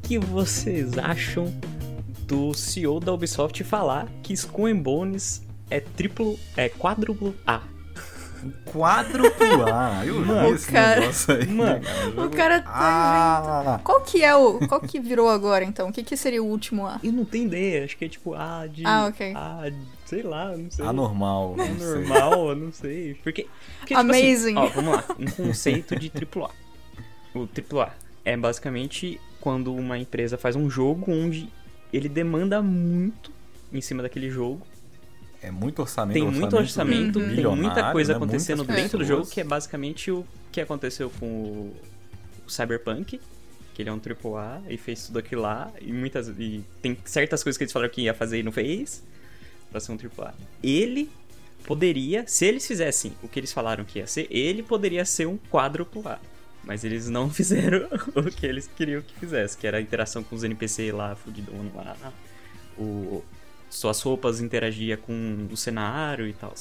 que vocês acham do CEO da Ubisoft falar que Skull and Bones é quádruplo A? Quádruplo A. Eu vi esse negócio aí. Mano, O cara tá inventando. Qual que virou agora, então? O que seria o último A? eu não tenho ideia. Acho que é tipo A de... ok. sei lá, não sei. Anormal. Não sei. Normal, eu não sei. Porque tipo Amazing. assim, ó, vamos lá. Um conceito de AAA. O AAA é basicamente quando uma empresa faz um jogo onde ele demanda muito em cima daquele jogo. É muito orçamento. Tem muito orçamento, tem muita coisa né? acontecendo Muitas dentro do pessoas. jogo, que é basicamente o que aconteceu com o Cyberpunk, que ele é um AAA e fez tudo aquilo lá, e tem certas coisas que eles falaram que ia fazer e não fez, pra ser um AAA. Ele poderia, se eles fizessem o que eles falaram que ia ser, ele poderia ser um quádruplo A. Mas eles não fizeram o que eles queriam que fizesse, que era a interação com os NPC lá, fudidão lá, suas roupas interagia com o cenário e tal.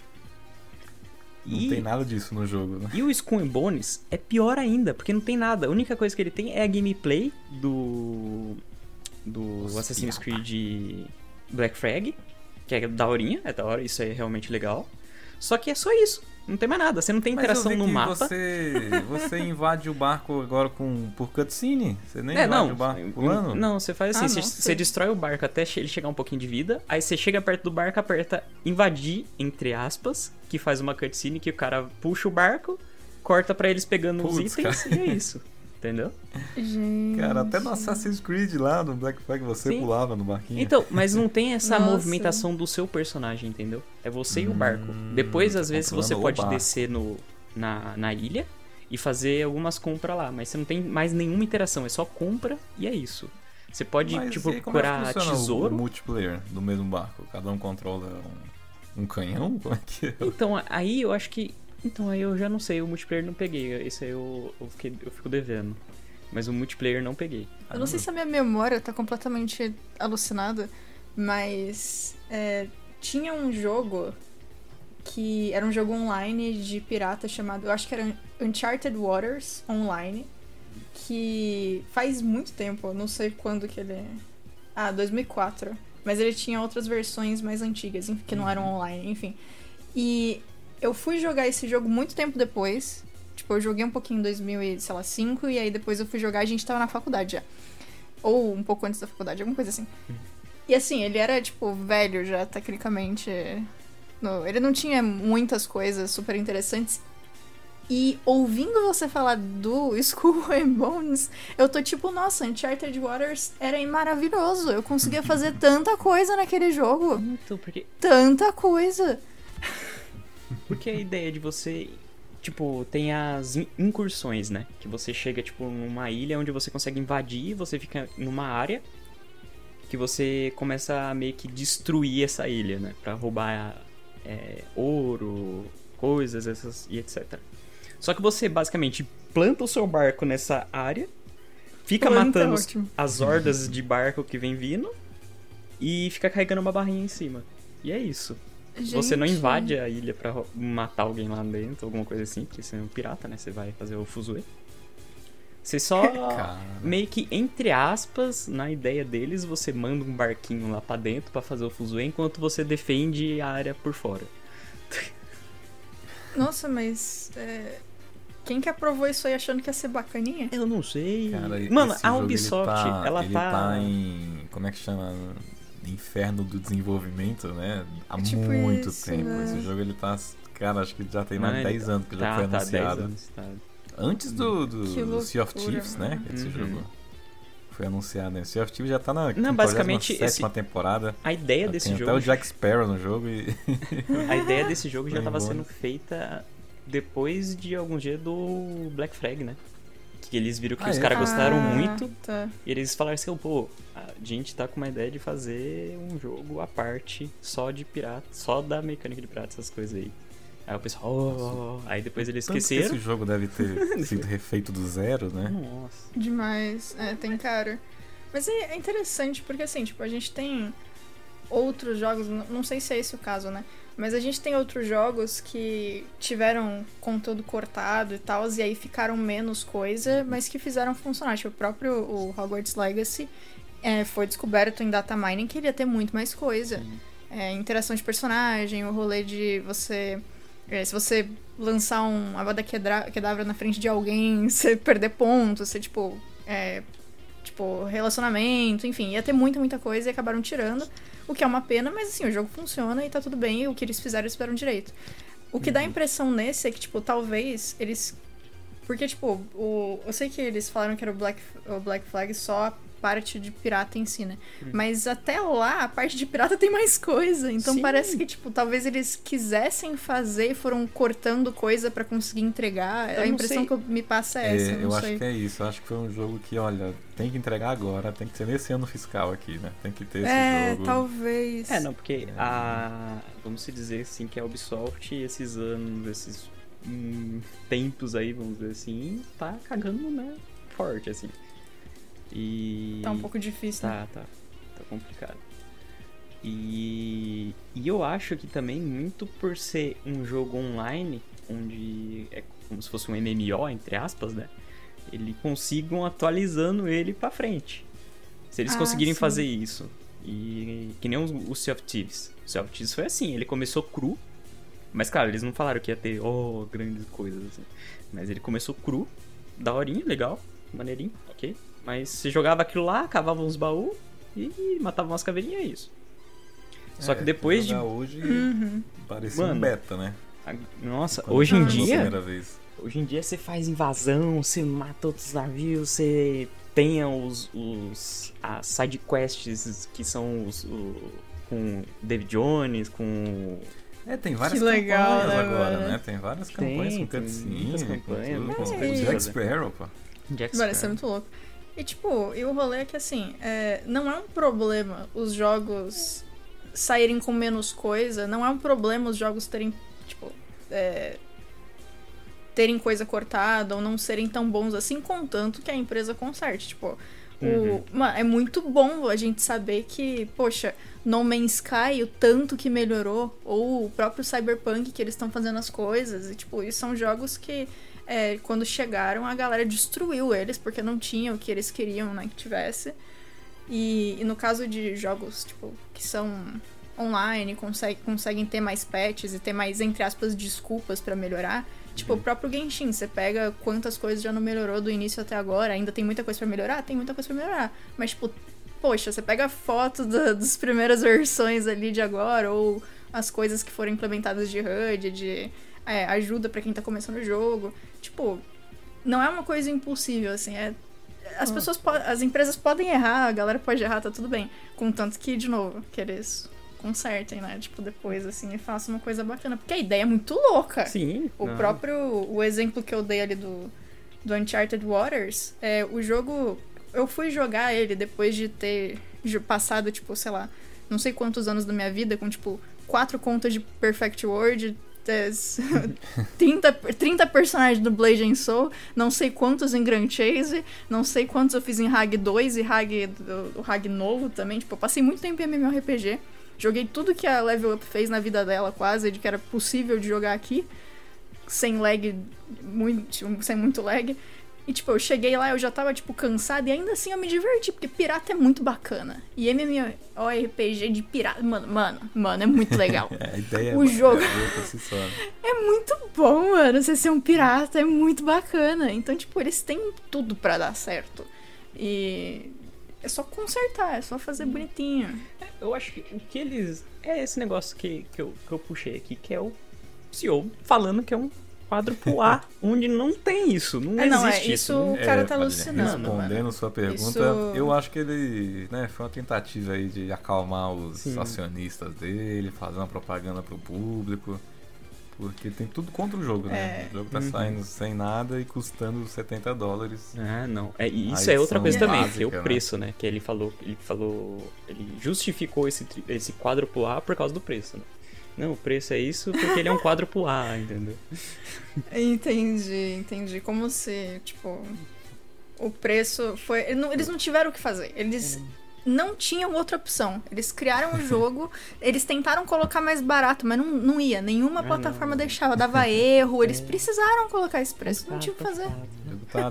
Não tem nada disso no jogo, né? E o Skull and Bones é pior ainda, porque não tem nada. A única coisa que ele tem é a gameplay do Assassin's Creed Black Flag, que é daorinha, é da hora, isso é realmente legal. Só que é só isso, não tem mais nada, você não tem interação Mas eu no vi que mapa. Você invade o barco agora por cutscene? Você nem invade o barco pulando? Não, você faz assim, você destrói o barco até ele chegar um pouquinho de vida, aí você chega perto do barco, aperta invadir, entre aspas, que faz uma cutscene que o cara puxa o barco, corta pra eles pegando os itens, cara. e é isso. Entendeu? Gente. Cara, até no Assassin's Creed lá, no Black Flag, você Sim. pulava no barquinho. Então, mas não tem essa Nossa. movimentação do seu personagem, entendeu? É você e o barco. Depois, às vezes, você controlando o pode barco. descer na ilha e fazer algumas compras lá, mas você não tem mais nenhuma interação, é só compra e é isso. Você pode, Mas tipo, e aí, como é que procurar funciona tesouro. o multiplayer do mesmo barco? Cada um controla um canhão? Como é que é? Então, aí eu acho que... Então, aí eu já não sei, o multiplayer não peguei. Esse aí eu fico devendo. Mas o multiplayer não peguei. Eu não sei se a minha memória tá completamente alucinada, mas tinha um jogo que era um jogo online de pirata chamado, eu acho que era Uncharted Waters Online, que faz muito tempo, eu não sei quando que ele... 2004. Mas ele tinha outras versões mais antigas, que não eram online, enfim. E eu fui jogar esse jogo muito tempo depois. Tipo, eu joguei um pouquinho em 2005 e aí depois eu fui jogar e a gente tava na faculdade já. Ou um pouco antes da faculdade, alguma coisa assim. E assim, ele era, tipo, velho já, tecnicamente. Ele não tinha muitas coisas super interessantes. E ouvindo você falar do Skull and Bones, eu tô tipo, nossa, Uncharted Waters era maravilhoso. Eu conseguia fazer tanta coisa naquele jogo. Então, Tanta coisa. porque a ideia de você... Tipo, tem as incursões, né? Que você chega, tipo, numa ilha onde você consegue invadir, você fica numa área que você começa a meio que destruir essa ilha, né? Pra roubar ouro, coisas, e etc. Só que você, basicamente, planta o seu barco nessa área, fica matando as hordas de barco que vem vindo e fica carregando uma barrinha em cima. E é isso. Você não invade a ilha pra matar alguém lá dentro, alguma coisa assim, porque você é um pirata, né? Você vai fazer o fuzuê. Você só, meio que, entre aspas, na ideia deles, você manda um barquinho lá pra dentro pra fazer o fuzuê, enquanto você defende a área por fora. Nossa, mas... quem que aprovou isso aí achando que ia ser bacaninha? Eu não sei. Cara, mano, esse a jogo, Ubisoft, ele tá em... Como é que chama? Inferno do desenvolvimento, né? Há tipo muito isso, tempo. né? Esse jogo, ele tá... Cara, acho que já tem mais de 10 anos que já foi anunciado. 10 anos, tá. Antes do Sea of Thieves, né? Esse jogo foi anunciado, né? O Sea of Thieves já tá na basicamente, 7ª temporada. A ideia desse tem jogo... até o Jack Sparrow no jogo e... A ideia desse jogo já tava sendo feita depois de alguns dias do Black Flag, né? Que eles viram que os caras gostaram muito. Tá. E eles falaram assim, pô, a gente tá com uma ideia de fazer um jogo à parte, só de pirata, só da mecânica de pirata, essas coisas aí. Aí o pessoal, aí depois eles esqueceram. Esse jogo deve ter sido refeito do zero, né? Nossa. Demais. Tem cara. Mas é interessante, porque assim, tipo, a gente tem outros jogos, não sei se é esse o caso, né? Mas a gente tem outros jogos que tiveram conteúdo cortado e tal, e aí ficaram menos coisa, mas que fizeram funcionar. Tipo, o próprio Hogwarts Legacy foi descoberto em data mining que ele ia ter muito mais coisa. Interação de personagem, o rolê de você... se você lançar um Avada Kedavra na frente de alguém, você perder pontos, você, tipo, relacionamento, enfim, ia ter muita coisa e acabaram tirando, o que é uma pena, mas assim, o jogo funciona e tá tudo bem, e o que eles fizeram, eles fizeram direito. O que dá a impressão nesse é que, tipo, talvez eles... Porque, tipo, eu sei que eles falaram que era o Black Flag só a parte de pirata em si, né? Mas até lá, a parte de pirata tem mais coisa. Então parece que, tipo, talvez eles quisessem fazer e foram cortando coisa pra conseguir entregar. A impressão que me passa é essa, eu acho que é isso. Eu acho que foi um jogo que, olha, tem que entregar agora, tem que ser nesse ano fiscal aqui, né? Tem que ter esse jogo. Talvez. Não, porque vamos se dizer assim, que a Ubisoft, esses anos, esses tempos aí, vamos dizer assim, tá cagando, né? Forte, assim. E... Tá um pouco difícil, né? Tá complicado. E eu acho que também, muito por ser um jogo online, onde é como se fosse um MMO, entre aspas, né? Eles consigam atualizando ele pra frente. Se eles conseguirem fazer isso. E que nem o Sea of Thieves. O Sea of Thieves foi assim, ele começou cru. Mas, claro, eles não falaram que ia ter, grandes coisas, assim. Mas ele começou cru, daorinha, legal, maneirinho, ok. Mas você jogava aquilo lá, cavava uns baús e matava umas caveirinhas, é isso. Só que depois de... hoje parecia um beta, né? Nossa, Quando hoje em dia... Hoje em dia você faz invasão, você mata outros navios, você tem as side quests que são com David Jones, com... tem várias campanhas agora, né? Tem várias campanhas com cutscenes, com Jack Sparrow, pô. Parece muito louco. E, tipo, o rolê é que, assim, não é um problema os jogos saírem com menos coisa, não é um problema os jogos terem, tipo, terem coisa cortada ou não serem tão bons assim, contanto que a empresa conserte, tipo... é muito bom a gente saber que, poxa, No Man's Sky, o tanto que melhorou, ou o próprio Cyberpunk, que eles estão fazendo as coisas, e, tipo, isso são jogos que... quando chegaram, a galera destruiu eles, porque não tinha o que eles queriam, né, que tivesse. E no caso de jogos, tipo, que são online, conseguem ter mais patches e ter mais, entre aspas, desculpas pra melhorar. Tipo, o próprio Genshin, você pega quantas coisas já não melhorou do início até agora, ainda tem muita coisa pra melhorar? Tem muita coisa pra melhorar. Mas, tipo, poxa, você pega a foto das primeiras versões ali de agora, ou as coisas que foram implementadas de HUD, de... ajuda pra quem tá começando o jogo. Tipo, não é uma coisa impossível, assim, as empresas podem errar, a galera pode errar, tá tudo bem. Contanto que, de novo, que eles consertem, né? Tipo, depois, assim, e façam uma coisa bacana. Porque a ideia é muito louca. Sim. O exemplo que eu dei ali do Uncharted Waters, o jogo... Eu fui jogar ele depois de ter passado, tipo, sei lá, não sei quantos anos da minha vida, com, tipo, 4 contas de Perfect World, 30 personagens do Blade and Soul, não sei quantos em Grand Chase, não sei quantos eu fiz em Hag 2 e o Hag novo também. Tipo, eu passei muito tempo em MMORPG, joguei tudo que a Level Up fez na vida dela quase, de que era possível de jogar aqui, sem lag, sem muito lag. E, tipo, eu cheguei lá, eu já tava, tipo, cansada, e ainda assim eu me diverti, porque pirata é muito bacana. E MMORPG de pirata... Mano, é muito legal. A ideia o jogo é muito bom, mano. Você ser um pirata é muito bacana. Então, tipo, eles têm tudo pra dar certo. E é só consertar, é só fazer bonitinho. Eu acho que o que eles... É esse negócio que eu puxei aqui, que é o CEO falando que é um quádruplo A, onde não tem isso, não existe isso. O cara tá alucinando. Respondendo sua pergunta, eu acho que ele, né, foi uma tentativa aí de acalmar os acionistas dele, fazer uma propaganda pro público, porque tem tudo contra o jogo, né? O jogo tá saindo sem nada e custando $70. Ah, não. Isso é outra coisa também, que é o preço, né? Que ele justificou esse quádruplo A por causa do preço, né? Não, o preço é isso porque ele é um quádruplo A, entendeu? Entendi. Como se, tipo, o preço foi... Eles não tiveram o que fazer. Eles não tinham outra opção. Eles criaram um jogo, eles tentaram colocar mais barato, mas não ia. Nenhuma plataforma deixava, dava erro. Eles precisaram colocar esse preço, não tinha o que fazer. O jogo tá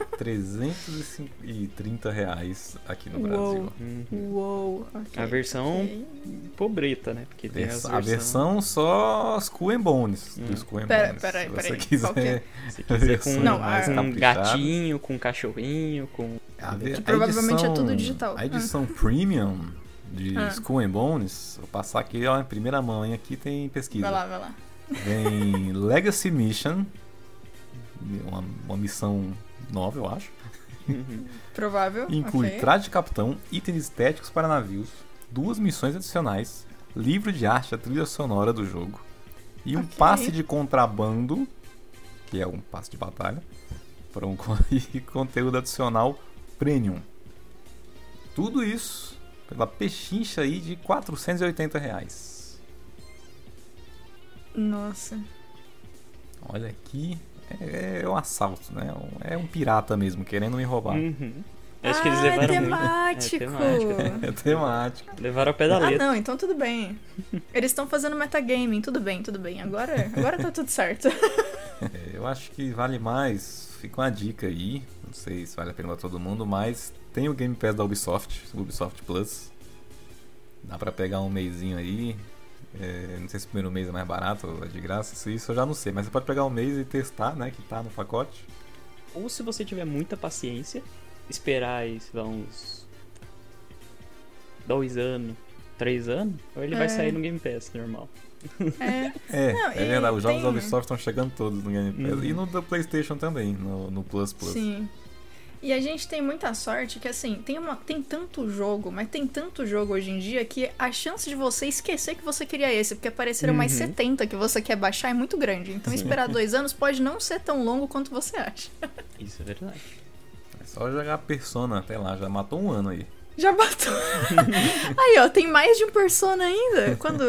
R$330 aqui no Brasil. Uou, okay, a versão pobreta, né? Porque tem a versão só Skull and Bones. Do Skull and Bones. Peraí. Se você quiser com um gatinho, com um cachorrinho, com... que provavelmente é tudo digital. A edição premium de Skull and Bones, vou passar aqui, ó, em primeira mão, hein? Aqui tem pesquisa. Vai lá. Tem Legacy Mission, uma missão nova, eu acho. Provável. Inclui traje de capitão, itens estéticos para navios, 2 missões adicionais, livro de arte, a trilha sonora do jogo e um passe de contrabando, que é um passe de batalha, para um conteúdo adicional premium. Tudo isso pela pechincha aí de R$480. Nossa. Olha aqui, é um assalto, né? É um pirata mesmo, querendo me roubar. Acho que eles levaram temático. É temático. Levaram ao pé da letra. Não, então tudo bem. Eles estão fazendo metagaming, tudo bem. Agora tá tudo certo. Eu acho que vale mais. Fica uma dica aí. Não sei se vale a pena pra todo mundo, mas tem o Game Pass da Ubisoft, Ubisoft Plus. Dá pra pegar um mêsinho aí. Não sei se o primeiro mês é mais barato ou é de graça. Isso eu já não sei, mas você pode pegar um mês e testar, né? Que tá no pacote. Ou se você tiver muita paciência, esperar aí, sei lá, uns 2 anos, 3 anos, ou ele vai sair no Game Pass normal. É verdade, os jogos da Ubisoft estão chegando todos no Game Pass. E no da PlayStation também, no Plus. Sim. E a gente tem muita sorte que, assim, tem tanto jogo, mas tem tanto jogo hoje em dia que a chance de você esquecer que você queria esse, porque apareceram mais 70 que você quer baixar, é muito grande. Então esperar 2 anos pode não ser tão longo quanto você acha. Isso é verdade. É só jogar Persona até lá, já matou 1 ano aí. Já matou. Aí, ó, tem mais de um Persona ainda. Quando...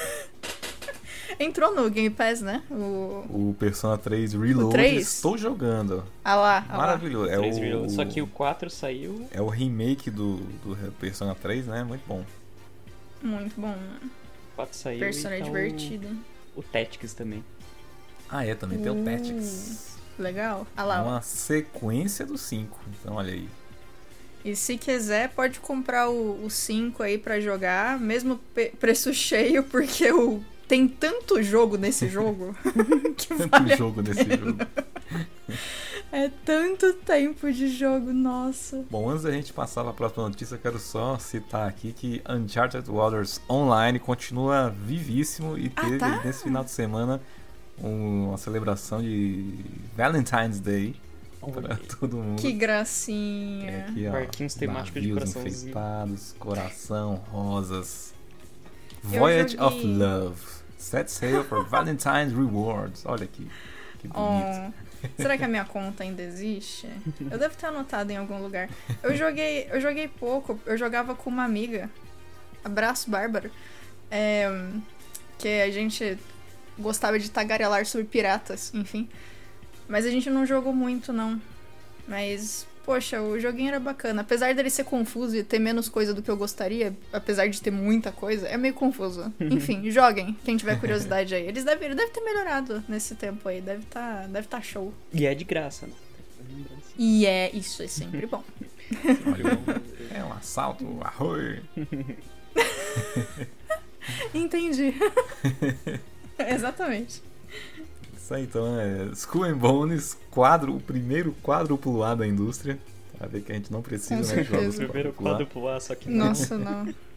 Entrou no Game Pass, né? O Persona 3 Reload, 3? Estou jogando. Maravilhoso. É Só que o 4 saiu... É o remake do Persona 3, né? Muito bom. Muito bom. O 4 saiu. Persona e tá divertido. O Tactics também. Também tem o Tactics. Legal. É uma sequência do 5, então olha aí. E se quiser, pode comprar o 5 aí pra jogar, mesmo preço cheio, porque tem tanto jogo nesse jogo que tanto jogo nesse jogo. É tanto tempo de jogo, nossa. Bom, antes da gente passar para a próxima notícia, eu quero só citar aqui que Uncharted Waters Online continua vivíssimo e teve nesse final de semana uma celebração de Valentine's Day para todo mundo. Que gracinha. Aqui, parquinhos temáticos de coraçãozinho. Enfeitados, coração, rosas. Voyage of Love. Set sail for Valentine's Rewards. Olha aqui. Que bonito. Será que a minha conta ainda existe? Eu devo ter anotado em algum lugar. Eu joguei pouco. Eu jogava com uma amiga. Abraço, Bárbara. Que a gente gostava de tagarelar sobre piratas, enfim. Mas a gente não jogou muito, não. Mas, poxa, o joguinho era bacana. Apesar dele ser confuso e ter menos coisa do que eu gostaria, apesar de ter muita coisa, é meio confuso. Enfim, joguem, quem tiver curiosidade aí. Ele deve ter melhorado nesse tempo aí. Deve tá show. E é de graça, né? E isso é sempre bom. Olha, é um assalto, arroi. Entendi. Exatamente. Isso aí, então, Skull and Bones, o primeiro quádruplo A da indústria. Pra ver que a gente não precisa, né, de jogos. O primeiro quádruplo A, só que não. Nossa, não.